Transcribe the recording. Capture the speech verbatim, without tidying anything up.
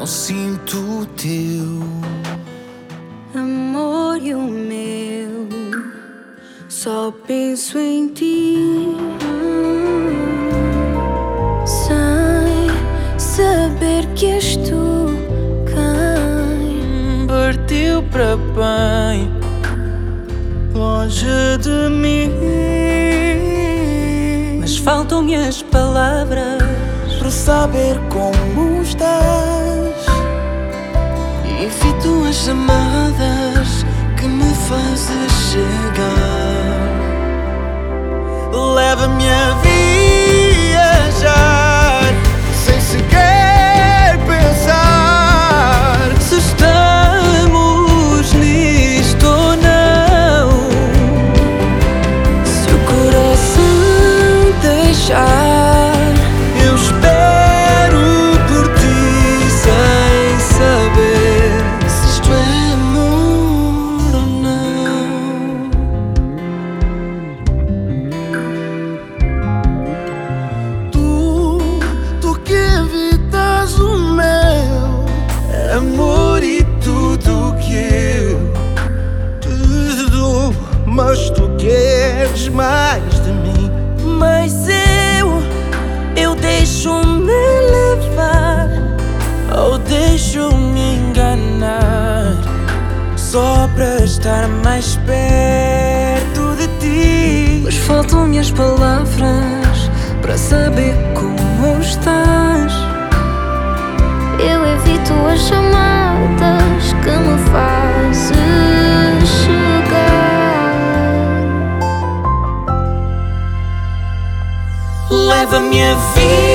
não sinto o teu amor e o meu. Só penso em ti, sem saber que és tu quem partiu para bem, longe de mim. Mas faltam-me as palavras para saber como estás. Evito as chamadas que me fazes chegar. Leva-me a viajar sem sequer pensar se estamos nisto ou não. se o coração deixar. Eu espero por ti sem saber se isto é amor ou não. Tu, tu que evitas o meu amor e tudo que eu te dou, mas tu queres mais de mim. Mas eu, eu deixo-me levar ou deixo-me enganar só para estar mais perto de ti. Mas faltam-me as palavras para saber como estás. Eu evito as chamadas que me fazes chegar. Leva-me a vida